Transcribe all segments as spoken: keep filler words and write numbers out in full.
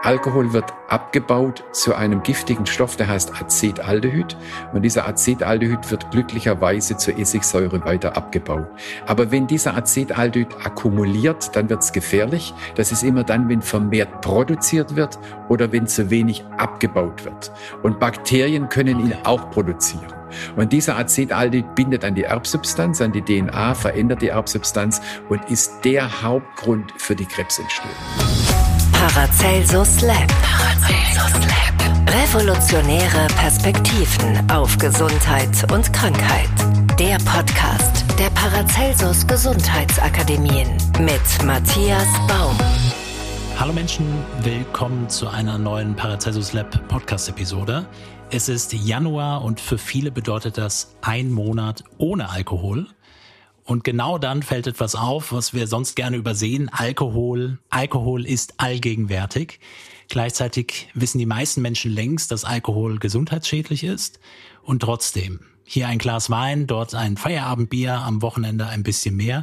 Alkohol wird abgebaut zu einem giftigen Stoff, der heißt Acetaldehyd. Und dieser Acetaldehyd wird glücklicherweise zur Essigsäure weiter abgebaut. Aber wenn dieser Acetaldehyd akkumuliert, dann wird es gefährlich. Das ist immer dann, wenn vermehrt produziert wird oder wenn zu wenig abgebaut wird. Und Bakterien können ihn auch produzieren. Und dieser Acetaldehyd bindet an die Erbsubstanz, an die D N A, verändert die Erbsubstanz und ist der Hauptgrund für die Krebsentstehung. Paracelsus Lab. Paracelsus Lab. Revolutionäre Perspektiven auf Gesundheit und Krankheit. Der Podcast der Paracelsus Gesundheitsakademien mit Matthias Baum. Hallo Menschen, willkommen zu einer neuen Paracelsus Lab Podcast-Episode. Es ist Januar und für viele bedeutet das ein Monat ohne Alkohol. Und genau dann fällt etwas auf, was wir sonst gerne übersehen. Alkohol. Alkohol ist allgegenwärtig. Gleichzeitig wissen die meisten Menschen längst, dass Alkohol gesundheitsschädlich ist. Und trotzdem, hier ein Glas Wein, dort ein Feierabendbier, am Wochenende ein bisschen mehr.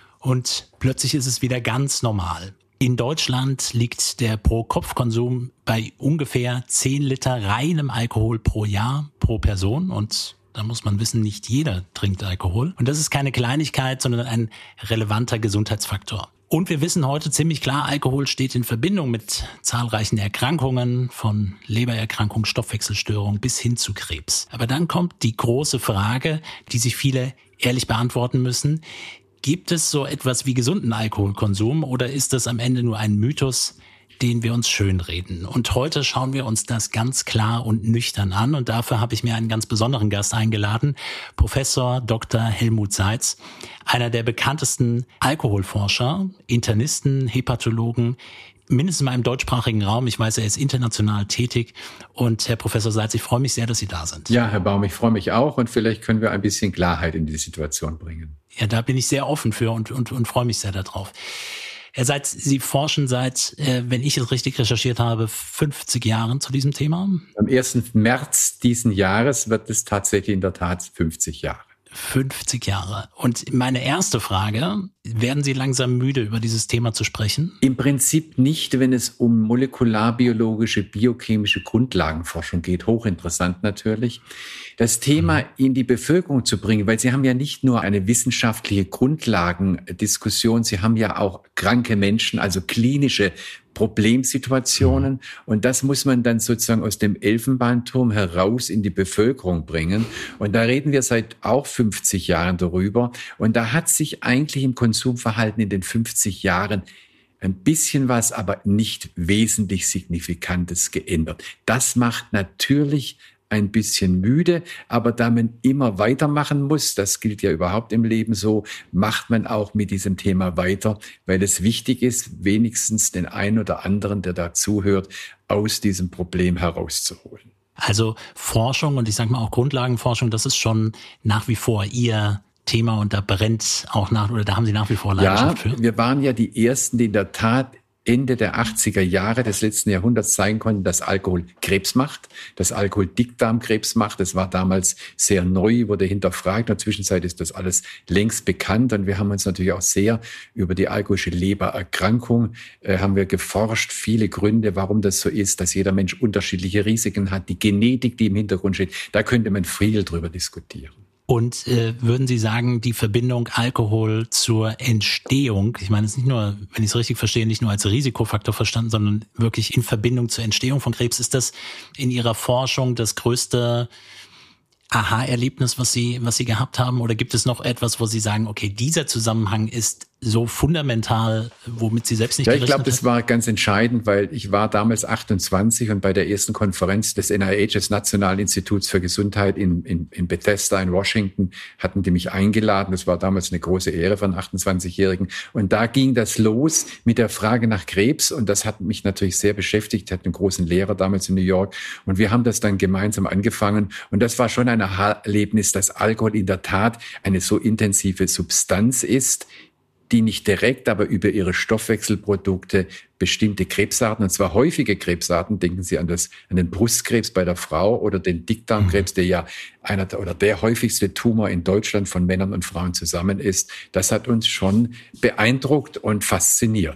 Und plötzlich ist es wieder ganz normal. In Deutschland liegt der Pro-Kopf-Konsum bei ungefähr zehn Liter reinem Alkohol pro Jahr pro Person. Und da muss man wissen, nicht jeder trinkt Alkohol. Und das ist keine Kleinigkeit, sondern ein relevanter Gesundheitsfaktor. Und wir wissen heute ziemlich klar, Alkohol steht in Verbindung mit zahlreichen Erkrankungen, von Lebererkrankung, Stoffwechselstörung bis hin zu Krebs. Aber dann kommt die große Frage, die sich viele ehrlich beantworten müssen. Gibt es so etwas wie gesunden Alkoholkonsum oder ist das am Ende nur ein Mythos, den wir uns schönreden? Und heute schauen wir uns das ganz klar und nüchtern an. Und dafür habe ich mir einen ganz besonderen Gast eingeladen, Professor Doktor Helmut Seitz, einer der bekanntesten Alkoholforscher, Internisten, Hepatologen, mindestens mal im deutschsprachigen Raum. Ich weiß, er ist international tätig. Und Herr Professor Seitz, ich freue mich sehr, dass Sie da sind. Ja, Herr Baum, ich freue mich auch. Und vielleicht können wir ein bisschen Klarheit in die Situation bringen. Ja, da bin ich sehr offen für und, und, und freue mich sehr darauf. Herr Seitz, Sie forschen seit, äh, wenn ich es richtig recherchiert habe, fünfzig Jahren zu diesem Thema. Am ersten März diesen Jahres wird es tatsächlich in der Tat fünfzig Jahre. fünfzig Jahre. Und meine erste Frage, werden Sie langsam müde, über dieses Thema zu sprechen? Im Prinzip nicht, wenn es um molekularbiologische, biochemische Grundlagenforschung geht. Hochinteressant natürlich. Das Thema in die Bevölkerung zu bringen, weil Sie haben ja nicht nur eine wissenschaftliche Grundlagendiskussion, Sie haben ja auch kranke Menschen, also klinische Problemsituationen. Mhm. Und das muss man dann sozusagen aus dem Elfenbeinturm heraus in die Bevölkerung bringen. Und da reden wir seit auch fünfzig Jahren darüber. Und da hat sich eigentlich im Konsumverhalten in den fünfzig Jahren ein bisschen was, aber nicht wesentlich Signifikantes geändert. Das macht natürlich ein bisschen müde, aber da man immer weitermachen muss, das gilt ja überhaupt im Leben so, macht man auch mit diesem Thema weiter, weil es wichtig ist, wenigstens den einen oder anderen, der da zuhört, aus diesem Problem herauszuholen. Also Forschung und ich sage mal auch Grundlagenforschung, das ist schon nach wie vor Ihr Thema und da brennt auch nach, oder da haben Sie nach wie vor Leidenschaft ja, für? Wir waren ja die Ersten, die in der Tat Ende der achtziger Jahre des letzten Jahrhunderts zeigen konnten, dass Alkohol Krebs macht, dass Alkohol Dickdarmkrebs macht. Das war damals sehr neu, wurde hinterfragt. In der Zwischenzeit ist das alles längst bekannt. Und wir haben uns natürlich auch sehr über die alkoholische Lebererkrankung, äh, haben wir geforscht, viele Gründe, warum das so ist, dass jeder Mensch unterschiedliche Risiken hat, die Genetik, die im Hintergrund steht. Da könnte man viel drüber diskutieren. Und äh, würden Sie sagen, die Verbindung Alkohol zur Entstehung, ich meine, es ist nicht nur, wenn ich es richtig verstehe, nicht nur als Risikofaktor verstanden, sondern wirklich in Verbindung zur Entstehung von Krebs, ist das in Ihrer Forschung das größte Aha-Erlebnis, was Sie, was Sie gehabt haben? Oder gibt es noch etwas, wo Sie sagen, okay, dieser Zusammenhang ist so fundamental, womit Sie selbst nicht ja, gerechnet haben? Ich glaube, das war ganz entscheidend, weil ich war damals achtundzwanzig und bei der ersten Konferenz des N I H, des Nationalen Instituts für Gesundheit in, in, in Bethesda in Washington, hatten die mich eingeladen. Das war damals eine große Ehre für einen achtundzwanzigjährigen. Und da ging das los mit der Frage nach Krebs und das hat mich natürlich sehr beschäftigt. Ich hatte einen großen Lehrer damals in New York und wir haben das dann gemeinsam angefangen und das war schon ein Aha-Erlebnis, dass Alkohol in der Tat eine so intensive Substanz ist, die nicht direkt, aber über ihre Stoffwechselprodukte bestimmte Krebsarten, und zwar häufige Krebsarten, denken Sie an das, an den Brustkrebs bei der Frau oder den Dickdarmkrebs, der ja einer der, oder der häufigste Tumor in Deutschland von Männern und Frauen zusammen ist. Das hat uns schon beeindruckt und fasziniert.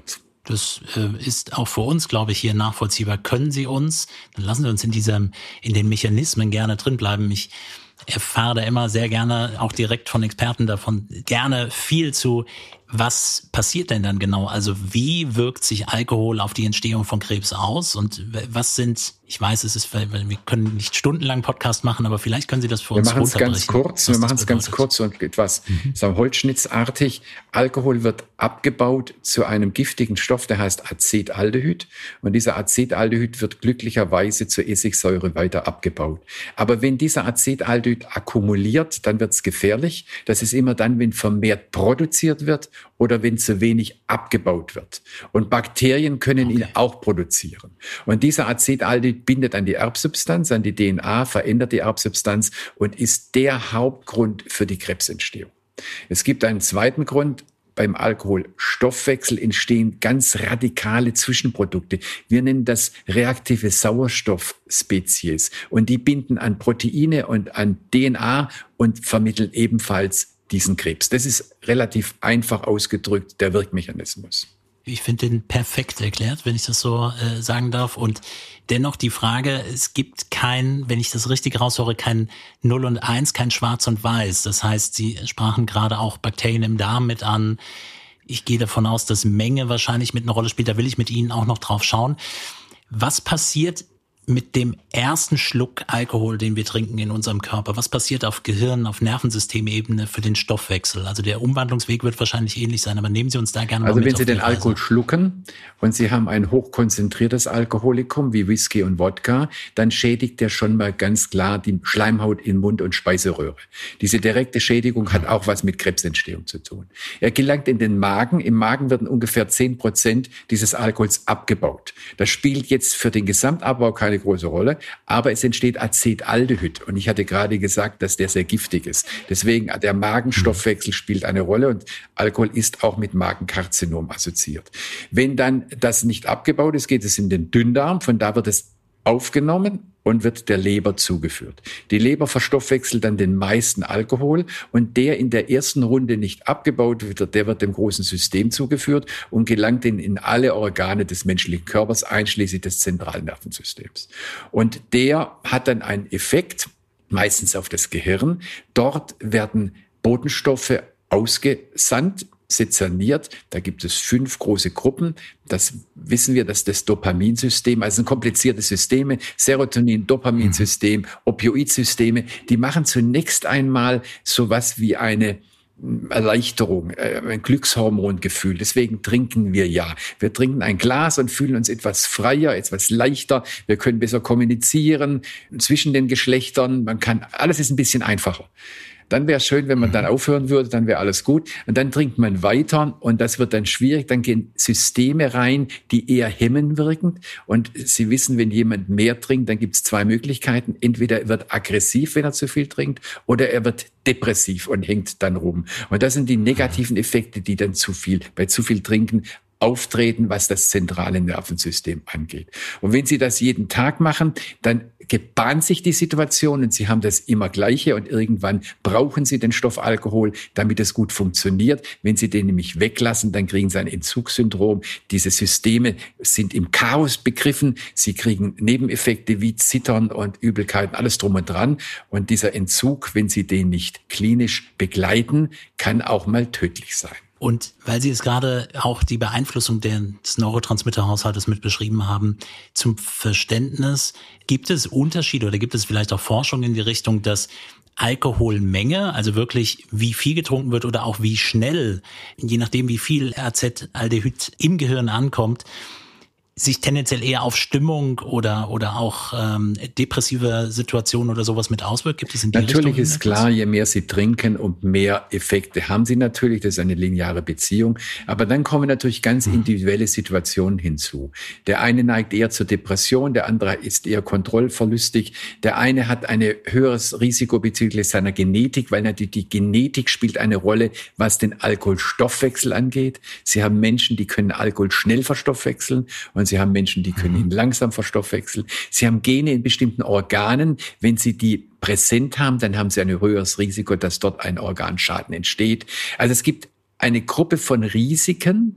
Das äh, ist auch für uns, glaube ich, hier nachvollziehbar. Können Sie uns, dann lassen Sie uns in diesem, in den Mechanismen gerne drin bleiben. Ich erfahre da immer sehr gerne, auch direkt von Experten davon, gerne viel zu, was passiert denn dann genau? Also wie wirkt sich Alkohol auf die Entstehung von Krebs aus? Und was sind, ich weiß, es ist, weil wir können nicht stundenlang Podcast machen, aber vielleicht können Sie das für uns runterbrechen. Wir machen es ganz kurz, wir machen es ganz kurz und etwas mhm. so holzschnittsartig. Alkohol wird abgebaut zu einem giftigen Stoff, der heißt Acetaldehyd. Und dieser Acetaldehyd wird glücklicherweise zur Essigsäure weiter abgebaut. Aber wenn dieser Acetaldehyd akkumuliert, dann wird es gefährlich. Das ist immer dann, wenn vermehrt produziert wird oder wenn zu wenig abgebaut wird. Und Bakterien können okay. ihn auch produzieren. Und dieser Acetaldehyd bindet an die Erbsubstanz, an die D N A, verändert die Erbsubstanz und ist der Hauptgrund für die Krebsentstehung. Es gibt einen zweiten Grund. Beim Alkoholstoffwechsel entstehen ganz radikale Zwischenprodukte. Wir nennen das reaktive Sauerstoffspezies. Und die binden an Proteine und an D N A und vermitteln ebenfalls diesen Krebs. Das ist relativ einfach ausgedrückt der Wirkmechanismus. Ich finde den perfekt erklärt, wenn ich das so äh, sagen darf. Und dennoch die Frage, es gibt kein, wenn ich das richtig raushöre, kein null und eins, kein Schwarz und Weiß. Das heißt, Sie sprachen gerade auch Bakterien im Darm mit an. Ich gehe davon aus, dass Menge wahrscheinlich mit einer Rolle spielt. Da will ich mit Ihnen auch noch drauf schauen. Was passiert mit dem ersten Schluck Alkohol, den wir trinken in unserem Körper? Was passiert auf Gehirn, auf Nervensystemebene für den Stoffwechsel? Also der Umwandlungsweg wird wahrscheinlich ähnlich sein, aber nehmen Sie uns da gerne also mal mit. Also wenn Sie den Alkohol schlucken und Sie haben ein hochkonzentriertes Alkoholikum wie Whisky und Wodka, dann schädigt der schon mal ganz klar die Schleimhaut in Mund und Speiseröhre. Diese direkte Schädigung hat auch was mit Krebsentstehung zu tun. Er gelangt in den Magen. Im Magen werden ungefähr zehn Prozent dieses Alkohols abgebaut. Das spielt jetzt für den Gesamtabbau keine große Rolle, aber es entsteht Acetaldehyd und ich hatte gerade gesagt, dass der sehr giftig ist. Deswegen der Magenstoffwechsel spielt eine Rolle und Alkohol ist auch mit Magenkarzinom assoziiert. Wenn dann das nicht abgebaut ist, geht es in den Dünndarm, von da wird es aufgenommen und wird der Leber zugeführt. Die Leber verstoffwechselt dann den meisten Alkohol und der in der ersten Runde nicht abgebaut wird, der wird dem großen System zugeführt und gelangt in, in alle Organe des menschlichen Körpers, einschließlich des zentralen Nervensystems. Und der hat dann einen Effekt, meistens auf das Gehirn. Dort werden Botenstoffe ausgesandt, sezerniert. Da gibt es fünf große Gruppen. Das wissen wir, dass das Dopaminsystem, also ein kompliziertes Systeme, Serotonin, Dopaminsystem, Opioidsysteme, die machen zunächst einmal sowas wie eine Erleichterung, ein Glückshormongefühl. Deswegen trinken wir ja. Wir trinken ein Glas und fühlen uns etwas freier, etwas leichter. Wir können besser kommunizieren zwischen den Geschlechtern. Man kann, alles ist ein bisschen einfacher. Dann wäre es schön, wenn man dann aufhören würde, dann wäre alles gut. Und dann trinkt man weiter und das wird dann schwierig. Dann gehen Systeme rein, die eher hemmend wirken. Und Sie wissen, wenn jemand mehr trinkt, dann gibt es zwei Möglichkeiten. Entweder er wird aggressiv, wenn er zu viel trinkt, oder er wird depressiv und hängt dann rum. Und das sind die negativen Effekte, die dann zu viel, bei zu viel Trinken auftreten, was das zentrale Nervensystem angeht. Und wenn Sie das jeden Tag machen, dann gebahnt sich die Situation und Sie haben das immer Gleiche und irgendwann brauchen Sie den Stoff Alkohol, damit es gut funktioniert. Wenn Sie den nämlich weglassen, dann kriegen Sie ein Entzugssyndrom. Diese Systeme sind im Chaos begriffen. Sie kriegen Nebeneffekte wie Zittern und Übelkeit, alles drum und dran. Und dieser Entzug, wenn Sie den nicht klinisch begleiten, kann auch mal tödlich sein. Und weil Sie es gerade auch die Beeinflussung des Neurotransmitterhaushaltes mit beschrieben haben, zum Verständnis, gibt es Unterschiede oder gibt es vielleicht auch Forschung in die Richtung, dass Alkoholmenge, also wirklich wie viel getrunken wird oder auch wie schnell, je nachdem wie viel Acetaldehyd im Gehirn ankommt, sich tendenziell eher auf Stimmung oder oder auch ähm, depressive Situationen oder sowas mit auswirkt? Gibt es in die Natürlich Richtung ist klar, je mehr Sie trinken, umso mehr Effekte haben Sie natürlich. Das ist eine lineare Beziehung. Aber dann kommen natürlich ganz individuelle Situationen hinzu. Der eine neigt eher zur Depression, der andere ist eher kontrollverlustig. Der eine hat ein höheres Risiko bezüglich seiner Genetik, weil natürlich die Genetik spielt eine Rolle, was den Alkoholstoffwechsel angeht. Sie haben Menschen, die können Alkohol schnell verstoffwechseln und Sie haben Menschen, die können ihn langsam verstoffwechseln. Sie haben Gene in bestimmten Organen. Wenn Sie die präsent haben, dann haben Sie ein höheres Risiko, dass dort ein Organschaden entsteht. Also es gibt eine Gruppe von Risiken,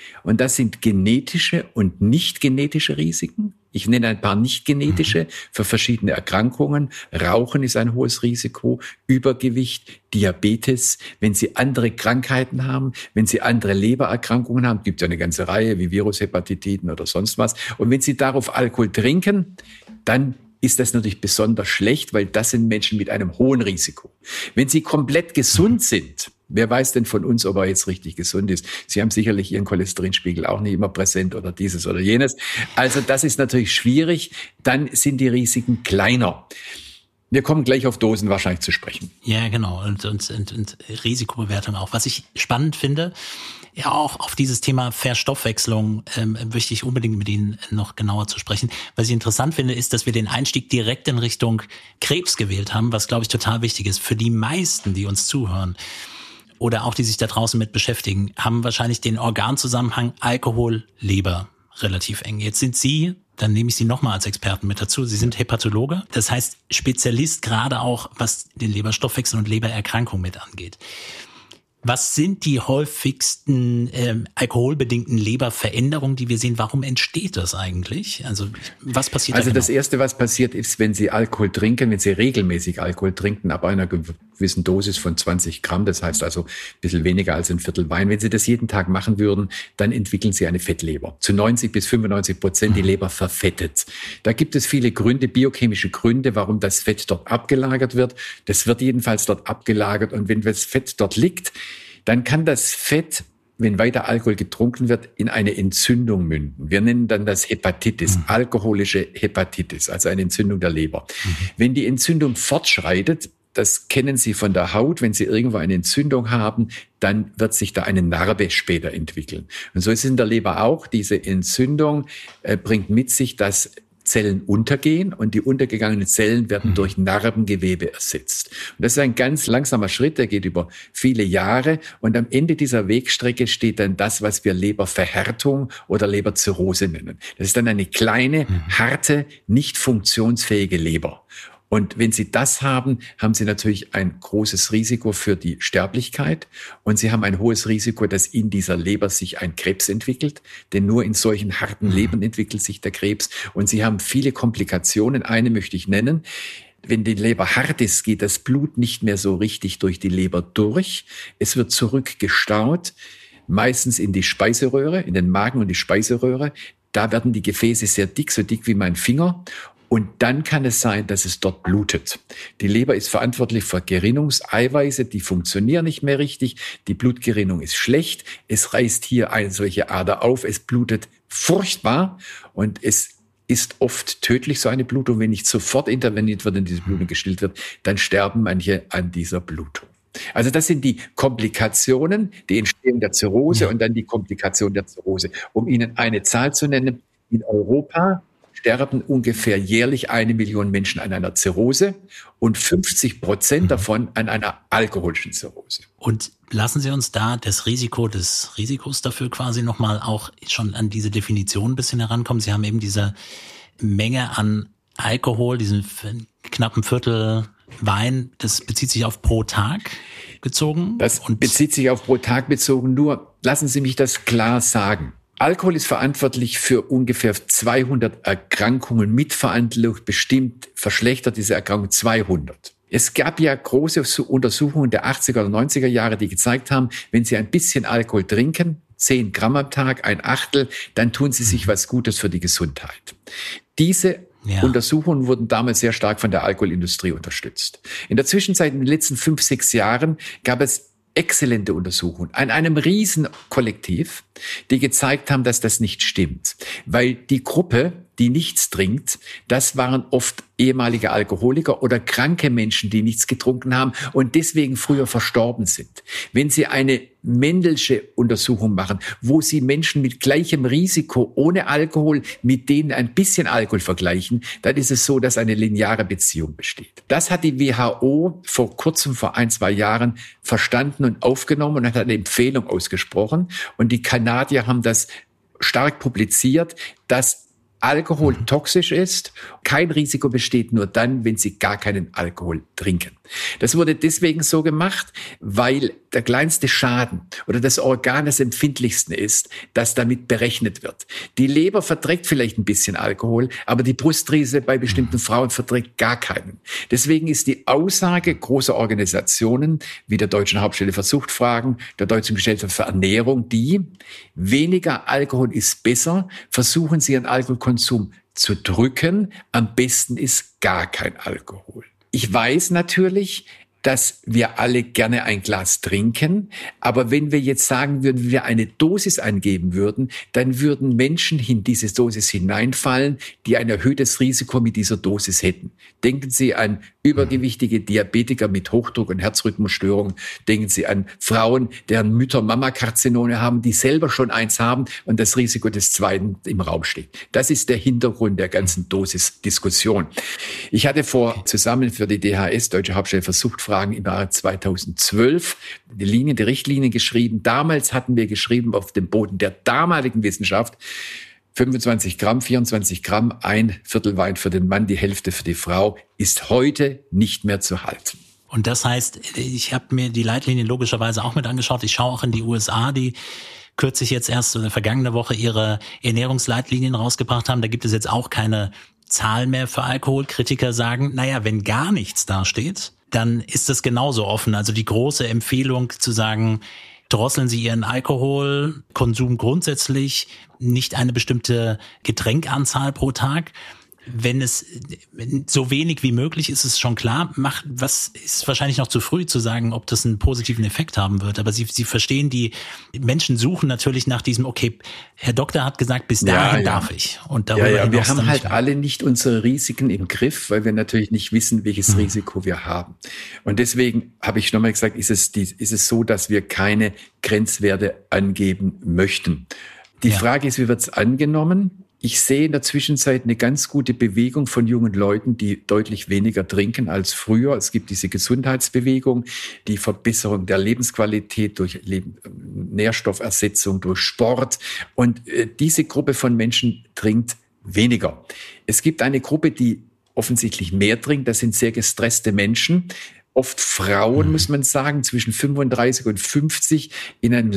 Und das sind genetische und nicht genetische Risiken. Ich nenne ein paar nicht genetische für verschiedene Erkrankungen. Rauchen ist ein hohes Risiko, Übergewicht, Diabetes. Wenn Sie andere Krankheiten haben, wenn Sie andere Lebererkrankungen haben, gibt es eine ganze Reihe wie Virushepatitiden oder sonst was. Und wenn Sie darauf Alkohol trinken, dann ist das natürlich besonders schlecht, weil das sind Menschen mit einem hohen Risiko. Wenn Sie komplett gesund sind, wer weiß denn von uns, ob er jetzt richtig gesund ist? Sie haben sicherlich Ihren Cholesterinspiegel auch nicht immer präsent oder dieses oder jenes. Also das ist natürlich schwierig. Dann sind die Risiken kleiner. Wir kommen gleich auf Dosen wahrscheinlich zu sprechen. Ja, genau. Und, und, und, und Risikobewertung auch. Was ich spannend finde, ja, auch auf dieses Thema Verstoffwechslung ähm, möchte ich unbedingt mit Ihnen noch genauer zu sprechen. Was ich interessant finde, ist, dass wir den Einstieg direkt in Richtung Krebs gewählt haben, was, glaube ich, total wichtig ist. Für die meisten, die uns zuhören oder auch die sich da draußen mit beschäftigen, haben wahrscheinlich den Organzusammenhang Alkohol, Leber relativ eng. Jetzt sind Sie, dann nehme ich Sie nochmal als Experten mit dazu, Sie sind Hepatologe, das heißt Spezialist gerade auch, was den Leberstoffwechsel und Lebererkrankung mit angeht. Was sind die häufigsten ähm, alkoholbedingten Leberveränderungen, die wir sehen? Warum entsteht das eigentlich? Also was passiert Also da genau? Das Erste, was passiert, ist, wenn Sie Alkohol trinken, wenn Sie regelmäßig Alkohol trinken, ab einer gewissen Dosis von zwanzig Gramm, das heißt also ein bisschen weniger als ein Viertel Wein, wenn Sie das jeden Tag machen würden, dann entwickeln Sie eine Fettleber. Zu neunzig bis fünfundneunzig Prozent die Leber verfettet. Da gibt es viele Gründe, biochemische Gründe, warum das Fett dort abgelagert wird. Das wird jedenfalls dort abgelagert und wenn das Fett dort liegt, dann kann das Fett, wenn weiter Alkohol getrunken wird, in eine Entzündung münden. Wir nennen dann das Hepatitis, mhm. alkoholische Hepatitis, also eine Entzündung der Leber. Mhm. Wenn die Entzündung fortschreitet, das kennen Sie von der Haut, wenn Sie irgendwo eine Entzündung haben, dann wird sich da eine Narbe später entwickeln. Und so ist es in der Leber auch. Diese Entzündung äh, bringt mit sich, dass Zellen untergehen und die untergegangenen Zellen werden mhm. durch Narbengewebe ersetzt. Und das ist ein ganz langsamer Schritt, der geht über viele Jahre und am Ende dieser Wegstrecke steht dann das, was wir Leberverhärtung oder Leberzirrhose nennen. Das ist dann eine kleine, mhm. harte, nicht funktionsfähige Leber. Und wenn Sie das haben, haben Sie natürlich ein großes Risiko für die Sterblichkeit und Sie haben ein hohes Risiko, dass in dieser Leber sich ein Krebs entwickelt, denn nur in solchen harten Lebern entwickelt sich der Krebs und Sie haben viele Komplikationen. Eine möchte ich nennen. Wenn die Leber hart ist, geht das Blut nicht mehr so richtig durch die Leber durch. Es wird zurückgestaut, meistens in die Speiseröhre, in den Magen und die Speiseröhre. Da werden die Gefäße sehr dick, so dick wie mein Finger. Und dann kann es sein, dass es dort blutet. Die Leber ist verantwortlich für Gerinnungseiweiße, die funktionieren nicht mehr richtig. Die Blutgerinnung ist schlecht. Es reißt hier eine solche Ader auf. Es blutet furchtbar und es ist oft tödlich, so eine Blutung. Wenn nicht sofort interveniert wird und diese Blutung gestillt wird, dann sterben manche an dieser Blutung. Also das sind die Komplikationen, die Entstehung der Zirrhose ja. und dann die Komplikation der Zirrhose. Um Ihnen eine Zahl zu nennen, in Europa sterben ungefähr jährlich eine Million Menschen an einer Zirrhose und fünfzig Prozent mhm. davon an einer alkoholischen Zirrhose. Und lassen Sie uns da das Risiko des Risikos dafür quasi nochmal auch schon an diese Definition ein bisschen herankommen. Sie haben eben diese Menge an Alkohol, diesen knappen Viertel Wein, das bezieht sich auf pro Tag bezogen? Das und bezieht sich auf pro Tag bezogen, nur lassen Sie mich das klar sagen. Alkohol ist verantwortlich für ungefähr zweihundert Erkrankungen, mitverantwortlich, bestimmt verschlechtert diese Erkrankung zweihundert. Es gab ja große Untersuchungen der achtziger oder neunziger Jahre, die gezeigt haben, wenn Sie ein bisschen Alkohol trinken, zehn Gramm am Tag, ein Achtel, dann tun Sie sich was Gutes für die Gesundheit. Diese ja. Untersuchungen wurden damals sehr stark von der Alkoholindustrie unterstützt. In der Zwischenzeit, in den letzten fünf, sechs Jahren, gab es exzellente Untersuchungen an einem Riesenkollektiv, die gezeigt haben, dass das nicht stimmt. Weil die Gruppe, die nichts trinkt, das waren oft ehemalige Alkoholiker oder kranke Menschen, die nichts getrunken haben und deswegen früher verstorben sind. Wenn Sie eine Mendelsche Untersuchung machen, wo Sie Menschen mit gleichem Risiko ohne Alkohol mit denen ein bisschen Alkohol vergleichen, dann ist es so, dass eine lineare Beziehung besteht. Das hat die W H O vor kurzem, vor ein, zwei Jahren verstanden und aufgenommen und hat eine Empfehlung ausgesprochen. Und die Kanadier haben das stark publiziert, dass Alkohol toxisch ist. Kein Risiko besteht nur dann, wenn Sie gar keinen Alkohol trinken. Das wurde deswegen so gemacht, weil der kleinste Schaden oder das Organ das empfindlichsten ist, das damit berechnet wird. Die Leber verträgt vielleicht ein bisschen Alkohol, aber die Brustdrüse bei bestimmten Frauen verträgt gar keinen. Deswegen ist die Aussage großer Organisationen wie der Deutschen Hauptstelle für Suchtfragen, der Deutschen Gesellschaft für Ernährung, die weniger Alkohol ist besser, versuchen Sie Ihren Alkoholkonsum zu drücken. Am besten ist gar kein Alkohol. Ich weiß natürlich, dass wir alle gerne ein Glas trinken. Aber wenn wir jetzt sagen würden, wenn wir eine Dosis angeben würden, dann würden Menschen in diese Dosis hineinfallen, die ein erhöhtes Risiko mit dieser Dosis hätten. Denken Sie an übergewichtige Diabetiker mit Hochdruck und Herzrhythmusstörungen. Denken Sie an Frauen, deren Mütter Mammakarzinome haben, die selber schon eins haben und das Risiko des zweiten im Raum steht. Das ist der Hintergrund der ganzen Dosisdiskussion. Ich hatte vor, zusammen für die D H S, Deutsche Hauptstelle für Suchtfragen, im Jahre zweitausendzwölf die Linien, die Richtlinien geschrieben. Damals hatten wir geschrieben auf dem Boden der damaligen Wissenschaft fünfundzwanzig Gramm, vierundzwanzig Gramm, ein Viertel Wein für den Mann, die Hälfte für die Frau, ist heute nicht mehr zu halten. Und das heißt, ich habe mir die Leitlinien logischerweise auch mit angeschaut. Ich schaue auch in die U S A, die kürzlich jetzt erst in der vergangenen Woche ihre Ernährungsleitlinien rausgebracht haben. Da gibt es jetzt auch keine Zahl mehr für Alkohol. Kritiker sagen, naja, wenn gar nichts dasteht, dann ist das genauso offen. Also die große Empfehlung zu sagen, drosseln Sie Ihren Alkoholkonsum grundsätzlich, nicht eine bestimmte Getränkanzahl pro Tag. Wenn es so wenig wie möglich ist, ist es schon klar. Macht, was ist wahrscheinlich noch zu früh zu sagen, ob das einen positiven Effekt haben wird. Aber Sie, Sie verstehen, die Menschen suchen natürlich nach diesem, okay, Herr Doktor hat gesagt, bis dahin ja, ja. darf ich. Und darüber ja, ja, wir haben halt alle nicht unsere Risiken im Griff, weil wir natürlich nicht wissen, welches hm. Risiko wir haben. Und deswegen habe ich nochmal gesagt, ist es, die, ist es so, dass wir keine Grenzwerte angeben möchten. Die ja. Frage ist, wie wird es angenommen? Ich sehe in der Zwischenzeit eine ganz gute Bewegung von jungen Leuten, die deutlich weniger trinken als früher. Es gibt diese Gesundheitsbewegung, die Verbesserung der Lebensqualität durch Leben, Nährstoffersetzung, durch Sport. Und äh, diese Gruppe von Menschen trinkt weniger. Es gibt eine Gruppe, die offensichtlich mehr trinkt. Das sind sehr gestresste Menschen. Oft Frauen, muss man sagen, zwischen fünfunddreißig und fünfzig in einem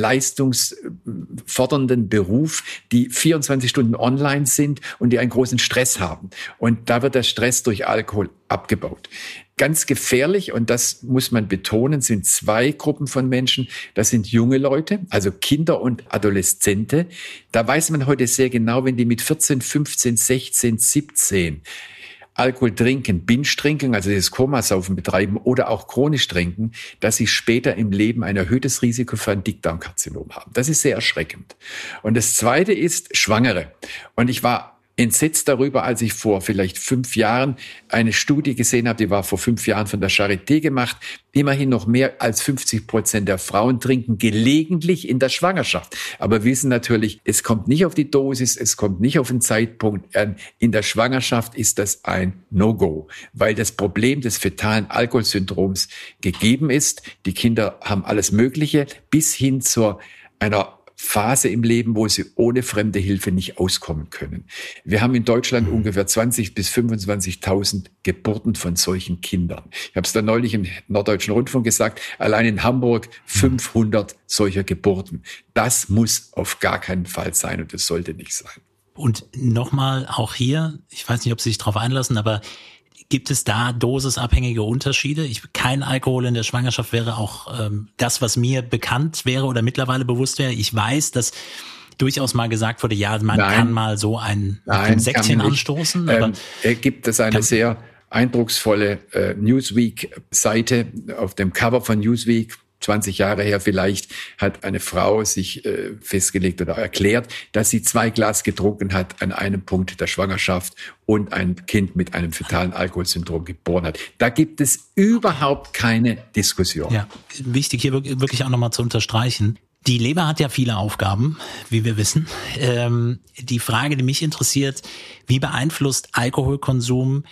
leistungsfordernden Beruf, die vierundzwanzig Stunden online sind und die einen großen Stress haben. Und da wird der Stress durch Alkohol abgebaut. Ganz gefährlich, und das muss man betonen, sind zwei Gruppen von Menschen. Das sind junge Leute, also Kinder und Adoleszente. Da weiß man heute sehr genau, wenn die mit vierzehn, fünfzehn, sechzehn, siebzehn Alkohol trinken, Binge-Trinken, also das Komasaufen betreiben oder auch chronisch trinken, dass sie später im Leben ein erhöhtes Risiko für ein Dickdarmkarzinom haben. Das ist sehr erschreckend. Und das Zweite ist Schwangere. Und ich war entsetzt darüber, als ich vor vielleicht fünf Jahren eine Studie gesehen habe, die war vor fünf Jahren von der Charité gemacht. Immerhin noch mehr als fünfzig Prozent der Frauen trinken gelegentlich in der Schwangerschaft. Aber wir wissen natürlich, es kommt nicht auf die Dosis, es kommt nicht auf den Zeitpunkt an. In der Schwangerschaft ist das ein No-Go, weil das Problem des fetalen Alkoholsyndroms gegeben ist. Die Kinder haben alles Mögliche bis hin zu einer Phase im Leben, wo sie ohne fremde Hilfe nicht auskommen können. Wir haben in Deutschland ungefähr zwanzig bis fünfundzwanzigtausend Geburten von solchen Kindern. Ich habe es da neulich im Norddeutschen Rundfunk gesagt, allein in Hamburg fünfhundert solcher Geburten. Das muss auf gar keinen Fall sein und das sollte nicht sein. Und nochmal auch hier, ich weiß nicht, ob Sie sich darauf einlassen, aber gibt es da dosisabhängige Unterschiede? Ich, kein Alkohol in der Schwangerschaft wäre auch ähm, das, was mir bekannt wäre oder mittlerweile bewusst wäre. Ich weiß, dass durchaus mal gesagt wurde, ja, man Nein. kann mal so ein, Nein, ein Säckchen anstoßen. Aber ähm, gibt es eine sehr eindrucksvolle äh, Newsweek-Seite auf dem Cover von Newsweek, zwanzig Jahre her vielleicht, hat eine Frau sich äh, festgelegt oder erklärt, dass sie zwei Glas getrunken hat an einem Punkt der Schwangerschaft und ein Kind mit einem fetalen Alkoholsyndrom geboren hat. Da gibt es überhaupt keine Diskussion. Ja, wichtig hier wirklich auch nochmal zu unterstreichen. Die Leber hat ja viele Aufgaben, wie wir wissen. Ähm, die Frage, die mich interessiert, wie beeinflusst Alkoholkonsum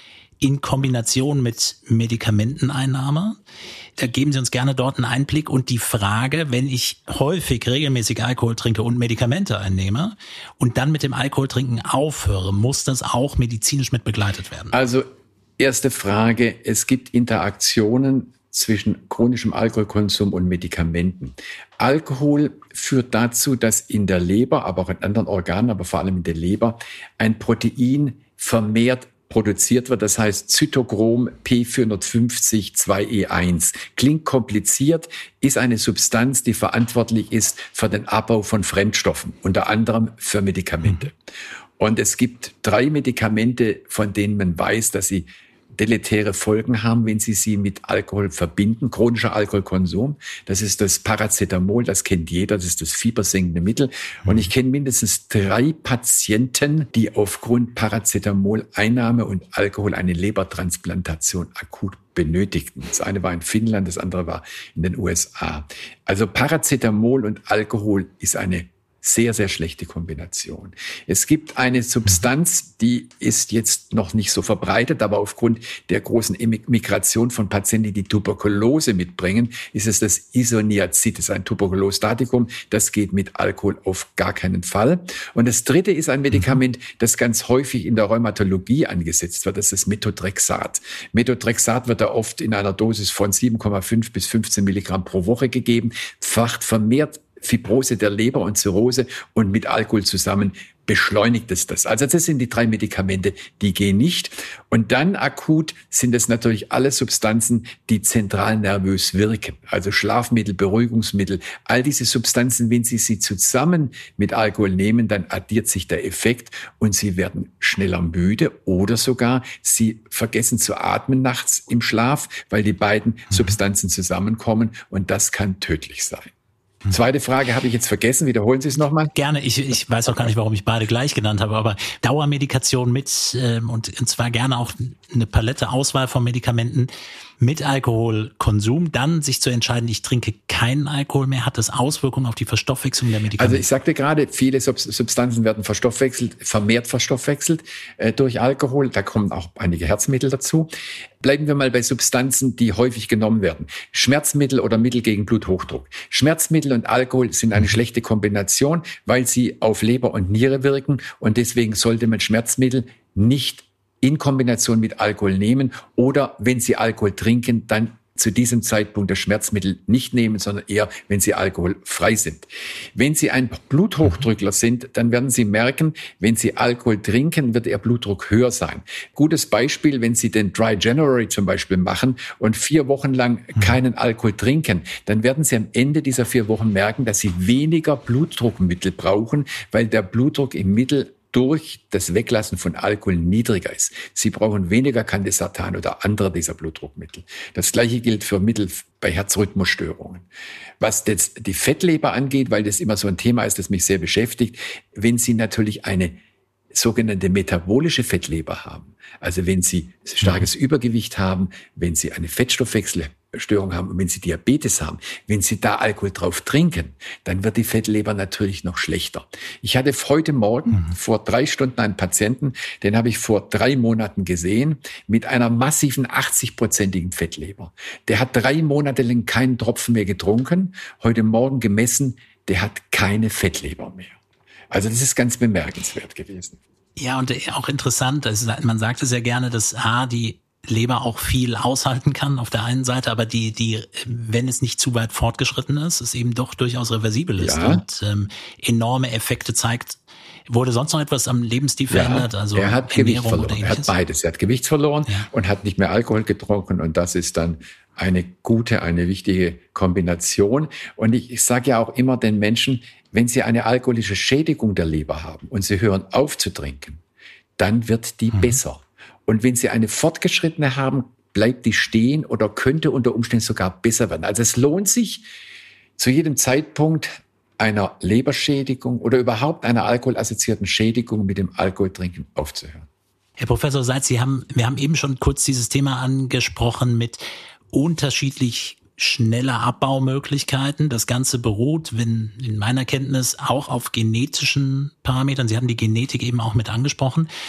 in Kombination mit Medikamenteneinnahme. Da geben Sie uns gerne dort einen Einblick. Und die Frage, wenn ich häufig regelmäßig Alkohol trinke und Medikamente einnehme und dann mit dem Alkoholtrinken aufhöre, muss das auch medizinisch mit begleitet werden? Also erste Frage, es gibt Interaktionen zwischen chronischem Alkoholkonsum und Medikamenten. Alkohol führt dazu, dass in der Leber, aber auch in anderen Organen, aber vor allem in der Leber, ein Protein vermehrt produziert wird, das heißt Zytochrom P vierhundertfünfzig zwei E eins. Klingt kompliziert, ist eine Substanz, die verantwortlich ist für den Abbau von Fremdstoffen, unter anderem für Medikamente. Und es gibt drei Medikamente, von denen man weiß, dass sie deletäre Folgen haben, wenn Sie sie mit Alkohol verbinden, chronischer Alkoholkonsum. Das ist das Paracetamol, das kennt jeder, das ist das fiebersenkende Mittel. Und ich kenne mindestens drei Patienten, die aufgrund Paracetamol-Einnahme und Alkohol eine Lebertransplantation akut benötigten. Das eine war in Finnland, das andere war in den U S A. Also Paracetamol und Alkohol ist eine sehr, sehr schlechte Kombination. Es gibt eine Substanz, die ist jetzt noch nicht so verbreitet, aber aufgrund der großen Migration von Patienten, die Tuberkulose mitbringen, ist es das Isoniazid. Das ist ein Tuberkulostatikum. Das geht mit Alkohol auf gar keinen Fall. Und das dritte ist ein Medikament, das ganz häufig in der Rheumatologie angesetzt wird. Das ist Methotrexat. Methotrexat wird da oft in einer Dosis von sieben Komma fünf bis fünfzehn Milligramm pro Woche gegeben, facht vermehrt Fibrose der Leber und Zirrhose und mit Alkohol zusammen beschleunigt es das. Also das sind die drei Medikamente, die gehen nicht. Und dann akut sind es natürlich alle Substanzen, die zentral nervös wirken. Also Schlafmittel, Beruhigungsmittel, all diese Substanzen, wenn Sie sie zusammen mit Alkohol nehmen, dann addiert sich der Effekt und Sie werden schneller müde oder sogar Sie vergessen zu atmen nachts im Schlaf, weil die beiden Substanzen zusammenkommen und das kann tödlich sein. Zweite Frage habe ich jetzt vergessen. Wiederholen Sie es nochmal. Gerne. Ich, ich weiß auch gar nicht, warum ich beide gleich genannt habe, aber Dauermedikation mit ähm, und, und zwar gerne auch eine Palette Auswahl von Medikamenten mit Alkoholkonsum, dann sich zu entscheiden, ich trinke keinen Alkohol mehr, hat das Auswirkungen auf die Verstoffwechslung der Medikamente? Also ich sagte gerade, viele Substanzen werden verstoffwechselt, vermehrt verstoffwechselt äh, durch Alkohol. Da kommen auch einige Herzmittel dazu. Bleiben wir mal bei Substanzen, die häufig genommen werden. Schmerzmittel oder Mittel gegen Bluthochdruck. Schmerzmittel und Alkohol sind eine schlechte Kombination, weil sie auf Leber und Niere wirken und deswegen sollte man Schmerzmittel nicht in Kombination mit Alkohol nehmen oder wenn Sie Alkohol trinken, dann zu diesem Zeitpunkt das Schmerzmittel nicht nehmen, sondern eher, wenn Sie alkoholfrei sind. Wenn Sie ein Bluthochdrückler sind, dann werden Sie merken, wenn Sie Alkohol trinken, wird Ihr Blutdruck höher sein. Gutes Beispiel, wenn Sie den Dry January zum Beispiel machen und vier Wochen lang keinen Alkohol trinken, dann werden Sie am Ende dieser vier Wochen merken, dass Sie weniger Blutdruckmittel brauchen, weil der Blutdruck im Mittel durch das Weglassen von Alkohol niedriger ist. Sie brauchen weniger Candesartan oder andere dieser Blutdruckmittel. Das Gleiche gilt für Mittel bei Herzrhythmusstörungen. Was jetzt die Fettleber angeht, weil das immer so ein Thema ist, das mich sehr beschäftigt, wenn Sie natürlich eine sogenannte metabolische Fettleber haben, also wenn Sie starkes Übergewicht haben, wenn Sie eine Fettstoffwechselstörung haben und wenn Sie Diabetes haben, wenn Sie da Alkohol drauf trinken, dann wird die Fettleber natürlich noch schlechter. Ich hatte heute Morgen mhm. vor drei Stunden einen Patienten, den habe ich vor drei Monaten gesehen, mit einer massiven achtzig-prozentigen Fettleber. Der hat drei Monate lang keinen Tropfen mehr getrunken, heute Morgen gemessen, der hat keine Fettleber mehr. Also das ist ganz bemerkenswert gewesen. Ja, und auch interessant, ist, man sagt es ja gerne, dass A, die Leber auch viel aushalten kann auf der einen Seite, aber die, die, wenn es nicht zu weit fortgeschritten ist, es eben doch durchaus reversibel ist ja. und ähm, enorme Effekte zeigt. Wurde sonst noch etwas am Lebensstil ja, verändert? Also er hat Ernährung Gewicht verloren. Er hat beides. Er hat Gewicht verloren ja. und hat nicht mehr Alkohol getrunken und das ist dann eine gute, eine wichtige Kombination. Und ich, ich sage ja auch immer den Menschen, wenn sie eine alkoholische Schädigung der Leber haben und sie hören auf zu trinken, dann wird die mhm. besser. Und wenn sie eine fortgeschrittene haben, bleibt die stehen oder könnte unter Umständen sogar besser werden. Also es lohnt sich, zu jedem Zeitpunkt einer Leberschädigung oder überhaupt einer alkoholassoziierten Schädigung mit dem Alkoholtrinken aufzuhören. Herr Professor Seitz, Sie haben, wir haben eben schon kurz dieses Thema angesprochen mit unterschiedlich schneller Abbaumöglichkeiten. Das Ganze beruht, wenn in meiner Kenntnis, auch auf genetischen Parametern. Sie hatten die Genetik eben auch mit angesprochen.